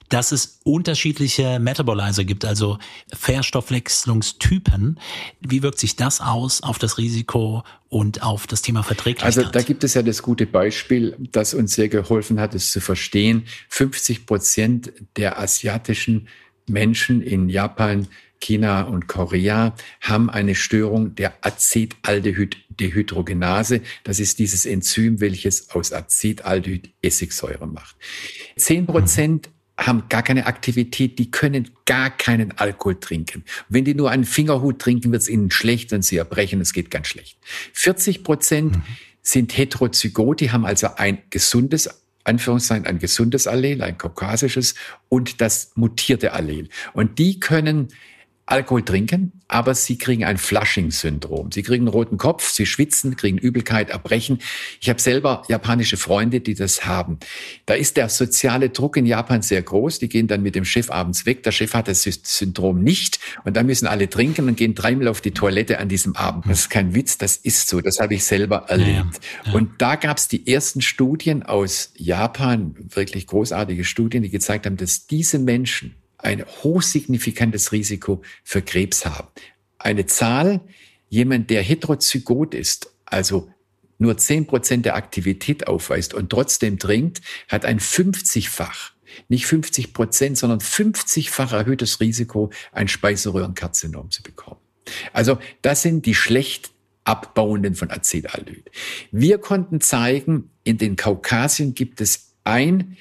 dass es unterschiedliche Metabolizer gibt, also Verstoffwechslungstypen. Wie wirkt sich das aus auf das Risiko und auf das Thema Verträglichkeit? Also da gibt es ja das gute Beispiel, das uns sehr geholfen hat, es zu verstehen. fünfzig Prozent der asiatischen Menschen in Japan, China und Korea haben eine Störung der Acetaldehyd-Dehydrogenase. Das ist dieses Enzym, welches aus Acetaldehyd Essigsäure macht. Zehn Prozent haben gar keine Aktivität, die können gar keinen Alkohol trinken. Wenn die nur einen Fingerhut trinken, wird es ihnen schlecht und sie erbrechen, es geht ganz schlecht. vierzig Prozent mhm. sind heterozygot, die haben also ein gesundes Anführungszeichen ein gesundes Allel, ein kaukasisches und das mutierte Allel. Und die können Alkohol trinken, aber sie kriegen ein Flushing-Syndrom. Sie kriegen einen roten Kopf, sie schwitzen, kriegen Übelkeit, Erbrechen. Ich habe selber japanische Freunde, die das haben. Da ist der soziale Druck in Japan sehr groß. Die gehen dann mit dem Chef abends weg. Der Chef hat das Syndrom nicht. Und dann müssen alle trinken und gehen dreimal auf die Toilette an diesem Abend. Das ist kein Witz, das ist so. Das habe ich selber erlebt. Ja, ja. Und da gab es die ersten Studien aus Japan, wirklich großartige Studien, die gezeigt haben, dass diese Menschen ein hochsignifikantes Risiko für Krebs haben. Eine Zahl, jemand, der heterozygot ist, also nur zehn Prozent der Aktivität aufweist und trotzdem trinkt, hat ein fünfzigfach, nicht fünfzig Prozent, sondern fünfzigfach erhöhtes Risiko, ein Speiseröhrenkarzinom zu bekommen. Also das sind die schlecht abbauenden von Acetaldehyd. Wir konnten zeigen, in den Kaukasien gibt es ein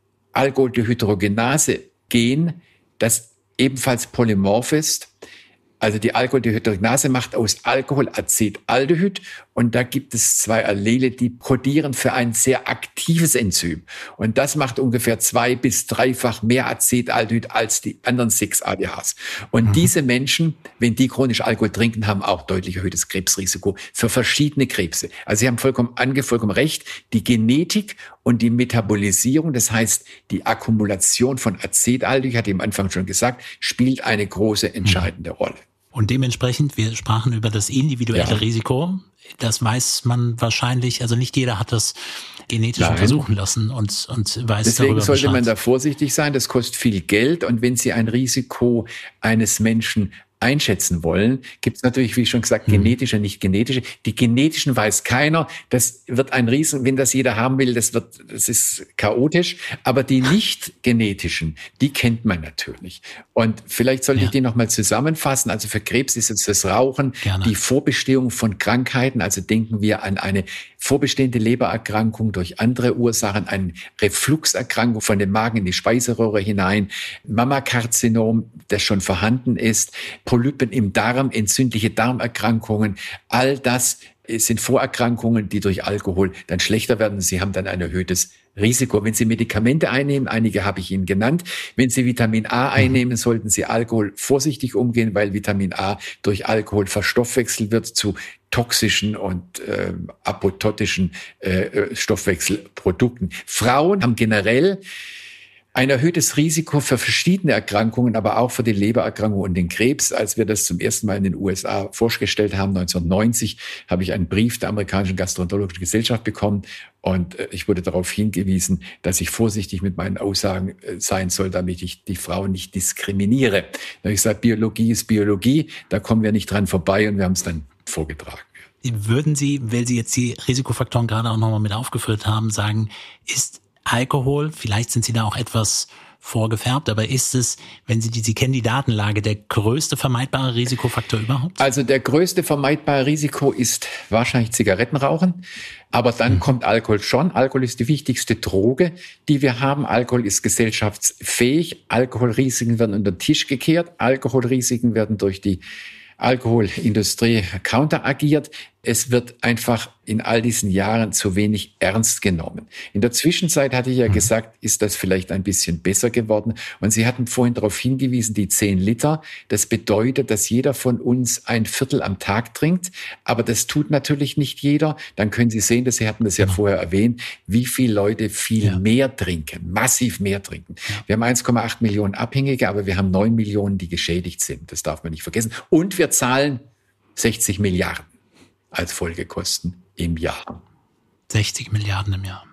Alkoholdehydrogenase-Gen, das ebenfalls polymorph ist. Also die Alkoholdehydrogenase macht aus Alkohol Acetaldehyd und da gibt es zwei Allele, die kodieren für ein sehr aktives Enzym. Und das macht ungefähr zwei- bis dreifach mehr Acetaldehyd als die anderen sechs A D Hs. Und mhm. diese Menschen, wenn die chronisch Alkohol trinken, haben auch deutlich erhöhtes Krebsrisiko für verschiedene Krebse. Also Sie haben vollkommen, Ange, vollkommen recht, die Genetik und die Metabolisierung, das heißt die Akkumulation von Acetaldehyd, ich hatte am Anfang schon gesagt, spielt eine große, entscheidende mhm. Rolle. Und dementsprechend, wir sprachen über das individuelle ja. Risiko. Das weiß man wahrscheinlich, also nicht jeder hat das genetisch Nein. untersuchen lassen und, und weiß Deswegen darüber Deswegen sollte Bescheid. Man da vorsichtig sein, das kostet viel Geld. Und wenn Sie ein Risiko eines Menschen einschätzen wollen, gibt es natürlich, wie schon gesagt, genetische, nicht genetische. Die genetischen weiß keiner. Das wird ein Riesen, wenn das jeder haben will, das wird, das ist chaotisch. Aber die nicht genetischen, die kennt man natürlich. Und vielleicht sollte ja. ich die nochmal zusammenfassen. Also für Krebs ist jetzt das Rauchen, Gerne. die Vorbestehung von Krankheiten. Also denken wir an eine vorbestehende Lebererkrankung durch andere Ursachen, eine Refluxerkrankung von dem Magen in die Speiseröhre hinein, Mammakarzinom, das schon vorhanden ist, Polypen im Darm, entzündliche Darmerkrankungen, all das sind Vorerkrankungen, die durch Alkohol dann schlechter werden. Sie haben dann ein erhöhtes Risiko. Wenn Sie Medikamente einnehmen, einige habe ich Ihnen genannt, wenn Sie Vitamin A einnehmen, sollten Sie Alkohol vorsichtig umgehen, weil Vitamin A durch Alkohol verstoffwechselt wird zu toxischen und äh, apoptotischen äh, Stoffwechselprodukten. Frauen haben generell ein erhöhtes Risiko für verschiedene Erkrankungen, aber auch für die Lebererkrankung und den Krebs. Als wir das zum ersten Mal in den U S A vorgestellt haben, neunzehnhundertneunzig, habe ich einen Brief der amerikanischen Gastroenterologischen Gesellschaft bekommen und ich wurde darauf hingewiesen, dass ich vorsichtig mit meinen Aussagen sein soll, damit ich die Frauen nicht diskriminiere. Da habe ich gesagt, Biologie ist Biologie, da kommen wir nicht dran vorbei und wir haben es dann vorgetragen. Würden Sie, weil Sie jetzt die Risikofaktoren gerade auch nochmal mit aufgeführt haben, sagen, ist Alkohol, vielleicht sind Sie da auch etwas vorgefärbt, aber ist es, wenn Sie die, Sie kennen die Datenlage, der größte vermeidbare Risikofaktor überhaupt? Also der größte vermeidbare Risiko ist wahrscheinlich Zigarettenrauchen, aber dann hm. kommt Alkohol schon. Alkohol ist die wichtigste Droge, die wir haben. Alkohol ist gesellschaftsfähig. Alkoholrisiken werden unter den Tisch gekehrt. Alkoholrisiken werden durch die Alkoholindustrie counteragiert. Es wird einfach in all diesen Jahren zu wenig ernst genommen. In der Zwischenzeit hatte ich ja gesagt, ist das vielleicht ein bisschen besser geworden. Und Sie hatten vorhin darauf hingewiesen, die zehn Liter. Das bedeutet, dass jeder von uns ein Viertel am Tag trinkt. Aber das tut natürlich nicht jeder. Dann können Sie sehen, dass Sie hatten das ja vorher erwähnt, wie viele Leute viel ja. mehr trinken, massiv mehr trinken. Ja. Wir haben eins Komma acht Millionen Abhängige, aber wir haben neun Millionen, die geschädigt sind. Das darf man nicht vergessen. Und wir zahlen sechzig Milliarden als Folgekosten im Jahr. sechzig Milliarden im Jahr.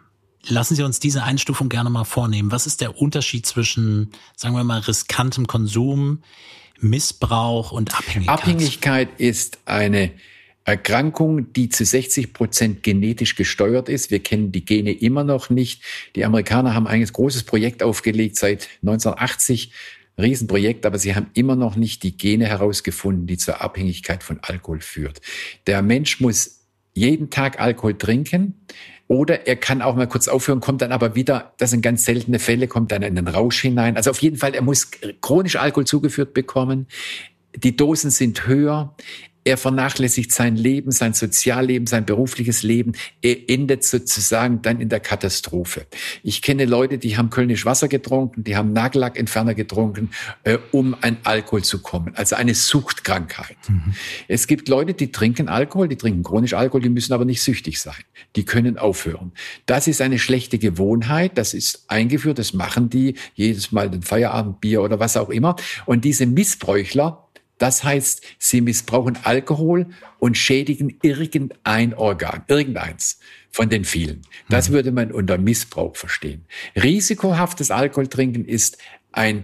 Lassen Sie uns diese Einstufung gerne mal vornehmen. Was ist der Unterschied zwischen, sagen wir mal, riskantem Konsum, Missbrauch und Abhängigkeit? Abhängigkeit ist eine Erkrankung, die zu sechzig Prozent genetisch gesteuert ist. Wir kennen die Gene immer noch nicht. Die Amerikaner haben ein großes Projekt aufgelegt seit neunzehnhundertachtzig. Riesenprojekt, aber sie haben immer noch nicht die Gene herausgefunden, die zur Abhängigkeit von Alkohol führt. Der Mensch muss jeden Tag Alkohol trinken oder er kann auch mal kurz aufhören, kommt dann aber wieder, das sind ganz seltene Fälle, kommt dann in den Rausch hinein. Also auf jeden Fall, er muss chronisch Alkohol zugeführt bekommen. Die Dosen sind höher. Er vernachlässigt sein Leben, sein Sozialleben, sein berufliches Leben. Er endet sozusagen dann in der Katastrophe. Ich kenne Leute, die haben Kölnisch Wasser getrunken, die haben Nagellackentferner getrunken, äh, um an Alkohol zu kommen. Also eine Suchtkrankheit. Mhm. Es gibt Leute, die trinken Alkohol, die trinken chronisch Alkohol, die müssen aber nicht süchtig sein. Die können aufhören. Das ist eine schlechte Gewohnheit, das ist eingeführt, das machen die jedes Mal ein Feierabendbier oder was auch immer. Und diese Missbräuchler, das heißt, sie missbrauchen Alkohol und schädigen irgendein Organ, irgendeins von den vielen. Das würde man unter Missbrauch verstehen. Risikohaftes Alkoholtrinken ist eine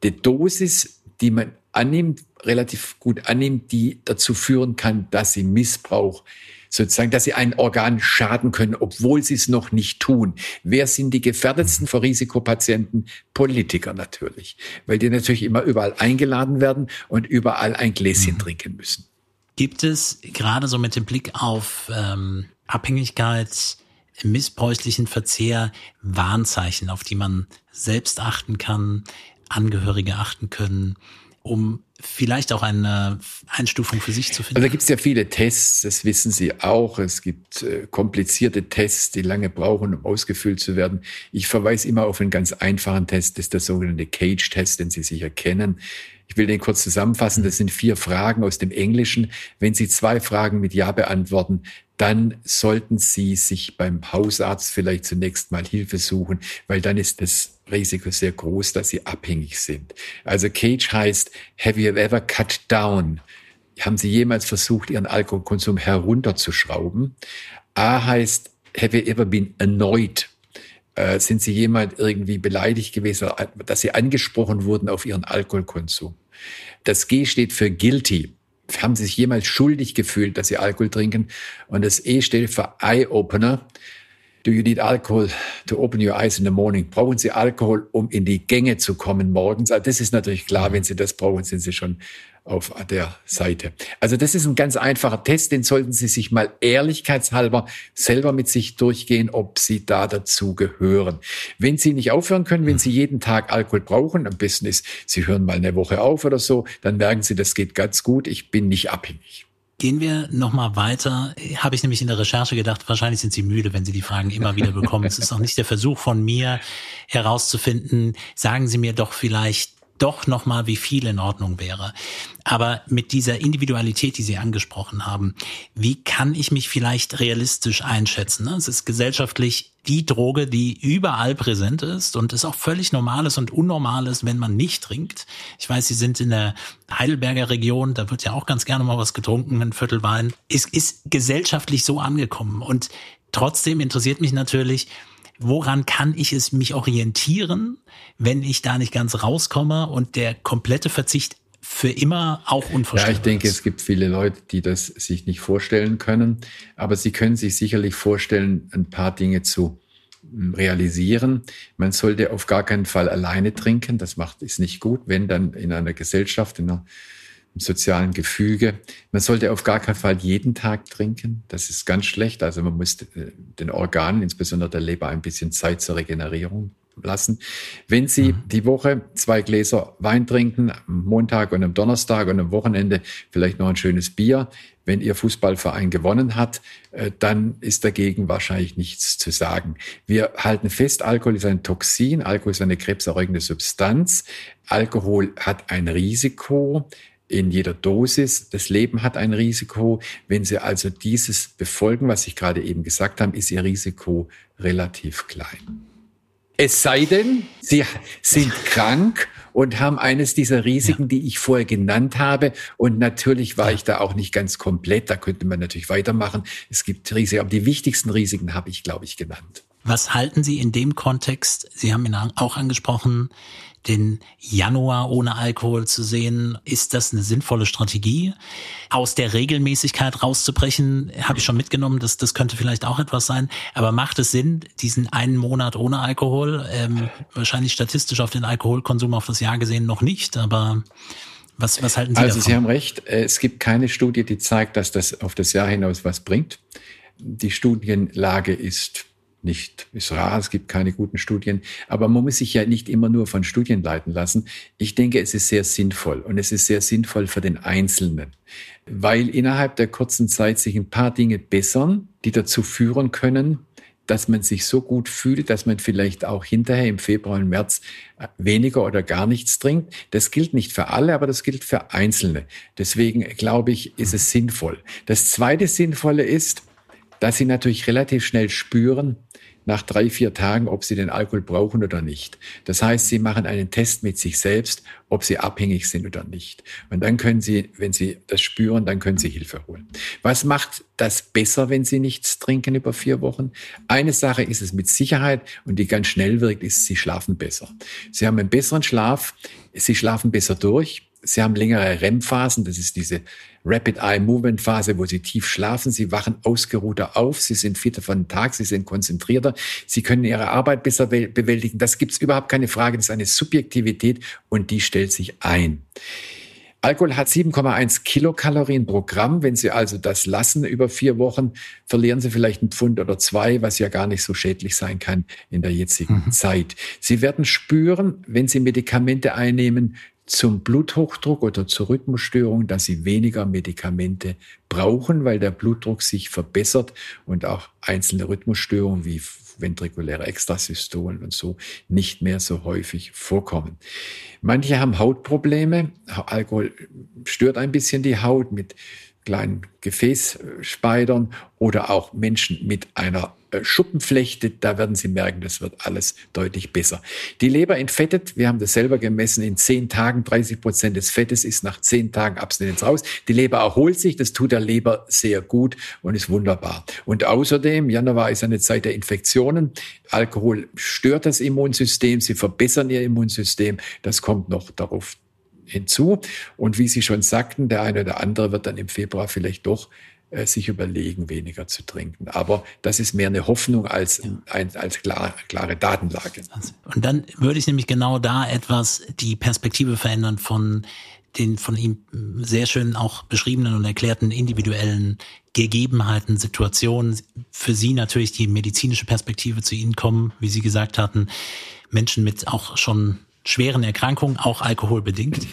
Dosis, die man annimmt, relativ gut annimmt, die dazu führen kann, dass sie Missbrauch sozusagen, dass sie ein Organ schaden können, obwohl sie es noch nicht tun. Wer sind die gefährdetsten vor Risikopatienten? Politiker natürlich, weil die natürlich immer überall eingeladen werden und überall ein Gläschen mhm. trinken müssen. Gibt es gerade so mit dem Blick auf ähm, Abhängigkeit, missbräuchlichen Verzehr Warnzeichen, auf die man selbst achten kann, Angehörige achten können, um vielleicht auch eine Einstufung für sich zu finden? Also da gibt es ja viele Tests, das wissen Sie auch. Es gibt äh, komplizierte Tests, die lange brauchen, um ausgefüllt zu werden. Ich verweise immer auf einen ganz einfachen Test, das ist der sogenannte Cage-Test, den Sie sicher kennen. Ich will den kurz zusammenfassen. Das sind vier Fragen aus dem Englischen. Wenn Sie zwei Fragen mit Ja beantworten, dann sollten Sie sich beim Hausarzt vielleicht zunächst mal Hilfe suchen, weil dann ist das Risiko sehr groß, dass Sie abhängig sind. Also Cage heißt, have you ever cut down? Haben Sie jemals versucht, Ihren Alkoholkonsum herunterzuschrauben? A heißt, have you ever been annoyed? Äh, sind Sie jemand irgendwie beleidigt gewesen, dass Sie angesprochen wurden auf Ihren Alkoholkonsum? Das G steht für guilty. Haben Sie sich jemals schuldig gefühlt, dass Sie Alkohol trinken? Und das E steht für Eye-Opener. Do you need alcohol to open your eyes in the morning? Brauchen Sie Alkohol, um in die Gänge zu kommen morgens? Also das ist natürlich klar, wenn Sie das brauchen, sind Sie schon auf der Seite. Also das ist ein ganz einfacher Test, den sollten Sie sich mal ehrlichkeitshalber selber mit sich durchgehen, ob Sie da dazu gehören. Wenn Sie nicht aufhören können, wenn Sie jeden Tag Alkohol brauchen, am besten ist, Sie hören mal eine Woche auf oder so, dann merken Sie, das geht ganz gut, ich bin nicht abhängig. Gehen wir nochmal weiter. Habe ich nämlich in der Recherche gedacht, wahrscheinlich sind Sie müde, wenn Sie die Fragen immer wieder bekommen. Es ist auch nicht der Versuch von mir herauszufinden, sagen Sie mir doch vielleicht doch nochmal, wie viel in Ordnung wäre. Aber mit dieser Individualität, die Sie angesprochen haben, wie kann ich mich vielleicht realistisch einschätzen? Es ist gesellschaftlich die Droge, die überall präsent ist und es auch völlig Normales und Unnormales, wenn man nicht trinkt. Ich weiß, Sie sind in der Heidelberger Region, da wird ja auch ganz gerne mal was getrunken, ein Viertel Wein. Es ist gesellschaftlich so angekommen und trotzdem interessiert mich natürlich, woran kann ich es mich orientieren, wenn ich da nicht ganz rauskomme und der komplette Verzicht für immer auch unvorstellbar ist? Ja, ich denke, es gibt viele Leute, die das sich nicht vorstellen können. Aber sie können sich sicherlich vorstellen, ein paar Dinge zu realisieren. Man sollte auf gar keinen Fall alleine trinken. Das macht, ist nicht gut, wenn dann in einer Gesellschaft, in einer im sozialen Gefüge. Man sollte auf gar keinen Fall jeden Tag trinken. Das ist ganz schlecht. Also man muss den Organen, insbesondere der Leber, ein bisschen Zeit zur Regenerierung lassen. Wenn Sie mhm. die Woche zwei Gläser Wein trinken, am Montag und am Donnerstag und am Wochenende vielleicht noch ein schönes Bier, wenn Ihr Fußballverein gewonnen hat, dann ist dagegen wahrscheinlich nichts zu sagen. Wir halten fest, Alkohol ist ein Toxin, Alkohol ist eine krebserregende Substanz. Alkohol hat ein Risiko in jeder Dosis. Das Leben hat ein Risiko. Wenn Sie also dieses befolgen, was ich gerade eben gesagt habe, ist Ihr Risiko relativ klein. Es sei denn, Sie sind krank und haben eines dieser Risiken, ja. die ich vorher genannt habe. Und natürlich war ich da auch nicht ganz komplett. Da könnte man natürlich weitermachen. Es gibt Risiken, aber die wichtigsten Risiken habe ich, glaube ich, genannt. Was halten Sie in dem Kontext, Sie haben ihn auch angesprochen, den Januar ohne Alkohol zu sehen? Ist das eine sinnvolle Strategie? Aus der Regelmäßigkeit rauszubrechen, habe ich schon mitgenommen, das, das könnte vielleicht auch etwas sein. Aber macht es Sinn, diesen einen Monat ohne Alkohol, ähm, wahrscheinlich statistisch auf den Alkoholkonsum auf das Jahr gesehen noch nicht, aber was, was halten Sie also davon? Also Sie haben recht, es gibt keine Studie, die zeigt, dass das auf das Jahr hinaus was bringt. Die Studienlage ist nicht, ist rar, es gibt keine guten Studien, aber man muss sich ja nicht immer nur von Studien leiten lassen. Ich denke, es ist sehr sinnvoll und es ist sehr sinnvoll für den Einzelnen, weil innerhalb der kurzen Zeit sich ein paar Dinge bessern, die dazu führen können, dass man sich so gut fühlt, dass man vielleicht auch hinterher im Februar und März weniger oder gar nichts trinkt. Das gilt nicht für alle, aber das gilt für Einzelne. Deswegen glaube ich, ist es sinnvoll. Das zweite Sinnvolle ist, dass Sie natürlich relativ schnell spüren, nach drei, vier Tagen, ob Sie den Alkohol brauchen oder nicht. Das heißt, Sie machen einen Test mit sich selbst, ob Sie abhängig sind oder nicht. Und dann können Sie, wenn Sie das spüren, dann können Sie Hilfe holen. Was macht das besser, wenn Sie nichts trinken über vier Wochen? Eine Sache ist es mit Sicherheit und die ganz schnell wirkt, ist, Sie schlafen besser. Sie haben einen besseren Schlaf, Sie schlafen besser durch. Sie haben längere R E M-Phasen, das ist diese Rapid Eye Movement Phase, wo Sie tief schlafen. Sie wachen ausgeruhter auf, Sie sind fitter für den Tag, Sie sind konzentrierter, Sie können Ihre Arbeit besser bewältigen. Das gibt's überhaupt keine Frage, das ist eine Subjektivität und die stellt sich ein. Alkohol hat sieben Komma eins Kilokalorien pro Gramm. Wenn Sie also das lassen über vier Wochen, verlieren Sie vielleicht ein Pfund oder zwei, was ja gar nicht so schädlich sein kann in der jetzigen mhm. Zeit. Sie werden spüren, wenn Sie Medikamente einnehmen, zum Bluthochdruck oder zur Rhythmusstörung, dass Sie weniger Medikamente brauchen, weil der Blutdruck sich verbessert und auch einzelne Rhythmusstörungen wie ventrikuläre Extrasystolen und so nicht mehr so häufig vorkommen. Manche haben Hautprobleme. Alkohol stört ein bisschen die Haut mit kleinen Gefäßspeidern oder auch Menschen mit einer Schuppenflechte, da werden Sie merken, das wird alles deutlich besser. Die Leber entfettet, wir haben das selber gemessen, in zehn Tagen dreißig Prozent des Fettes ist nach zehn Tagen Abstinenz raus. Die Leber erholt sich, das tut der Leber sehr gut und ist wunderbar. Und außerdem, Januar ist eine Zeit der Infektionen. Alkohol stört das Immunsystem, sie verbessern ihr Immunsystem, das kommt noch darauf hinzu. Und wie Sie schon sagten, der eine oder andere wird dann im Februar vielleicht doch äh, sich überlegen, weniger zu trinken. Aber das ist mehr eine Hoffnung als, ja. ein, als klar, klare Datenlage. Und dann würde ich nämlich genau da etwas die Perspektive verändern von den von ihm sehr schön auch beschriebenen und erklärten individuellen Gegebenheiten, Situationen. Für Sie natürlich die medizinische Perspektive zu Ihnen kommen, wie Sie gesagt hatten, Menschen mit auch schon schweren Erkrankungen, auch alkoholbedingt.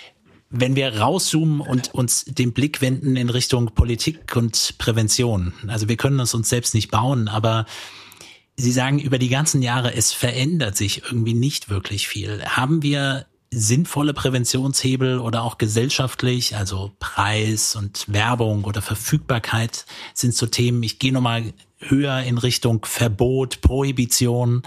Wenn wir rauszoomen und uns den Blick wenden in Richtung Politik und Prävention, also wir können es uns selbst nicht bauen, aber Sie sagen, über die ganzen Jahre, es verändert sich irgendwie nicht wirklich viel. Haben wir sinnvolle Präventionshebel oder auch gesellschaftlich, also Preis und Werbung oder Verfügbarkeit sind so Themen. Ich gehe nochmal höher in Richtung Verbot, Prohibition.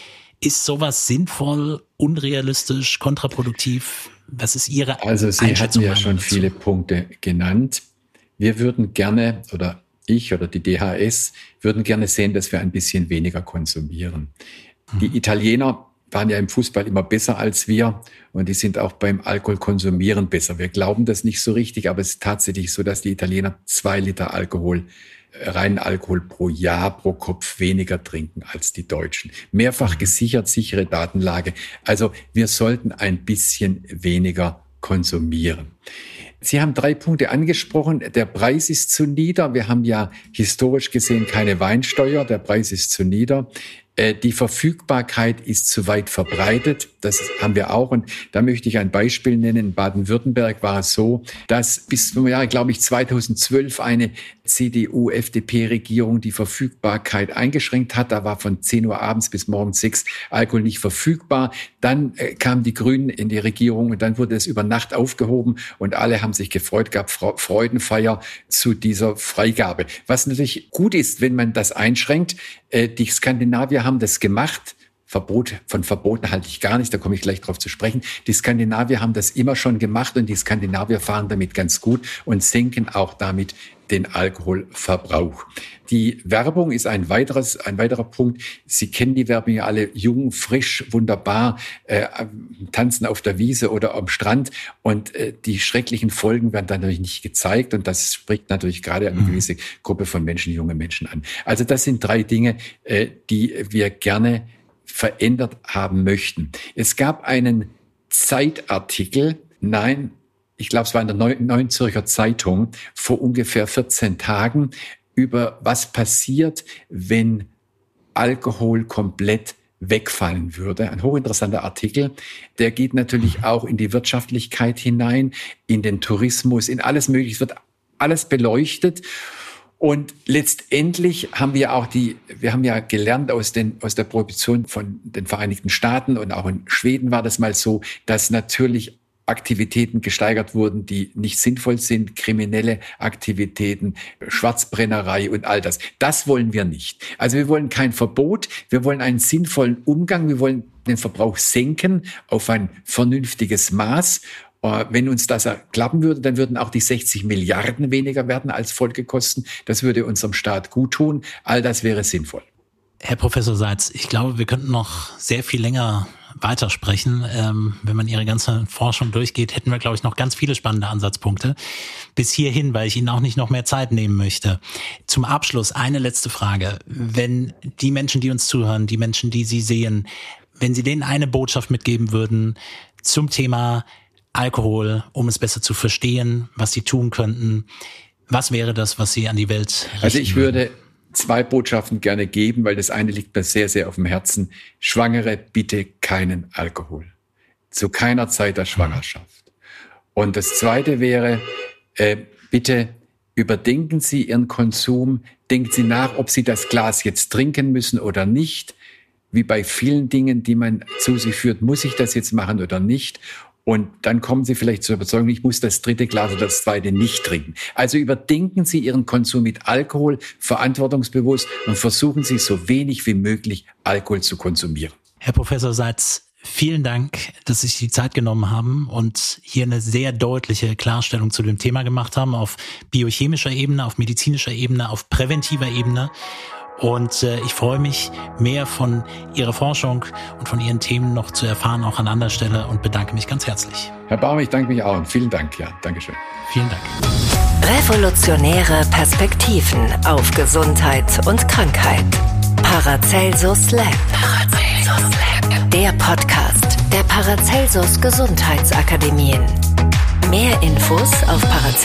Ist sowas sinnvoll, unrealistisch, kontraproduktiv? Was ist Ihre Also Sie Einschätzung? hatten ja schon dazu? Viele Punkte genannt. Wir würden gerne, oder ich oder die D H S, würden gerne sehen, dass wir ein bisschen weniger konsumieren. Hm. Die Italiener waren ja im Fußball immer besser als wir und die sind auch beim Alkoholkonsumieren besser. Wir glauben das nicht so richtig, aber es ist tatsächlich so, dass die Italiener zwei Liter Alkohol reinen Alkohol pro Jahr, pro Kopf weniger trinken als die Deutschen. Mehrfach gesichert, sichere Datenlage. Also wir sollten ein bisschen weniger konsumieren. Sie haben drei Punkte angesprochen. Der Preis ist zu nieder. Wir haben ja historisch gesehen keine Weinsteuer. Der Preis ist zu nieder. Die Verfügbarkeit ist zu weit verbreitet. Das haben wir auch. Und da möchte ich ein Beispiel nennen. In Baden-Württemberg war es so, dass bis zum Jahr, glaube ich, zweitausendzwölf eine C D U-F D P-Regierung die Verfügbarkeit eingeschränkt hat. Da war von zehn Uhr abends bis morgens sechs Alkohol nicht verfügbar. Dann äh, kamen die Grünen in die Regierung und dann wurde es über Nacht aufgehoben und alle haben sich gefreut, gab Freudenfeier zu dieser Freigabe. Was natürlich gut ist, wenn man das einschränkt. Äh, die Skandinavier haben das gemacht. Verbot, von Verboten halte ich gar nicht, da komme ich gleich drauf zu sprechen. Die Skandinavier haben das immer schon gemacht und die Skandinavier fahren damit ganz gut und senken auch damit den Alkoholverbrauch. Die Werbung ist ein weiteres, ein weiterer Punkt. Sie kennen die Werbung ja alle, jung, frisch, wunderbar, äh, tanzen auf der Wiese oder am Strand, und äh, die schrecklichen Folgen werden dann natürlich nicht gezeigt, und das spricht natürlich gerade eine gewisse Gruppe von Menschen, junge Menschen an. Also das sind drei Dinge, äh, die wir gerne verändert haben möchten. Es gab einen Zeitartikel, nein, ich glaube, es war in der Neuen Zürcher Zeitung vor ungefähr vierzehn Tagen, über was passiert, wenn Alkohol komplett wegfallen würde. Ein hochinteressanter Artikel. Der geht natürlich auch in die Wirtschaftlichkeit hinein, in den Tourismus, in alles Mögliche. Es wird alles beleuchtet. Und letztendlich haben wir auch die, wir haben ja gelernt aus den, aus der Prohibition von den Vereinigten Staaten, und auch in Schweden war das mal so, dass natürlich Aktivitäten gesteigert wurden, die nicht sinnvoll sind, kriminelle Aktivitäten, Schwarzbrennerei und all das. Das wollen wir nicht. Also wir wollen kein Verbot, wir wollen einen sinnvollen Umgang, wir wollen den Verbrauch senken auf ein vernünftiges Maß. Wenn uns das klappen würde, dann würden auch die sechzig Milliarden weniger werden als Folgekosten. Das würde unserem Staat gut tun. All das wäre sinnvoll. Herr Professor Seitz, ich glaube, wir könnten noch sehr viel länger weitersprechen. Ähm, wenn man Ihre ganze Forschung durchgeht, hätten wir, glaube ich, noch ganz viele spannende Ansatzpunkte. Bis hierhin, weil ich Ihnen auch nicht noch mehr Zeit nehmen möchte. Zum Abschluss eine letzte Frage. Wenn die Menschen, die uns zuhören, die Menschen, die Sie sehen, wenn Sie denen eine Botschaft mitgeben würden zum Thema Alkohol, um es besser zu verstehen, was sie tun könnten, was wäre das, was Sie an die Welt richten? Also ich würde zwei Botschaften gerne geben, weil das eine liegt mir sehr, sehr auf dem Herzen. Schwangere, bitte keinen Alkohol. Zu keiner Zeit der Schwangerschaft. Und das zweite wäre, äh, bitte überdenken Sie Ihren Konsum. Denken Sie nach, ob Sie das Glas jetzt trinken müssen oder nicht. Wie bei vielen Dingen, die man zu sich führt, muss ich das jetzt machen oder nicht? Und dann kommen Sie vielleicht zur Überzeugung, ich muss das dritte Glas oder das zweite nicht trinken. Also überdenken Sie Ihren Konsum mit Alkohol verantwortungsbewusst und versuchen Sie so wenig wie möglich Alkohol zu konsumieren. Herr Professor Seitz, vielen Dank, dass Sie sich die Zeit genommen haben und hier eine sehr deutliche Klarstellung zu dem Thema gemacht haben, auf biochemischer Ebene, auf medizinischer Ebene, auf präventiver Ebene. Und äh, ich freue mich, mehr von Ihrer Forschung und von Ihren Themen noch zu erfahren, auch an anderer Stelle, und bedanke mich ganz herzlich. Herr Baum, ich danke mich auch und vielen Dank. Ja, Dankeschön. Vielen Dank. Revolutionäre Perspektiven auf Gesundheit und Krankheit. Paracelsus Lab. Paracelsus Lab. Der Podcast der Paracelsus Gesundheitsakademien. Mehr Infos auf Paracelsus.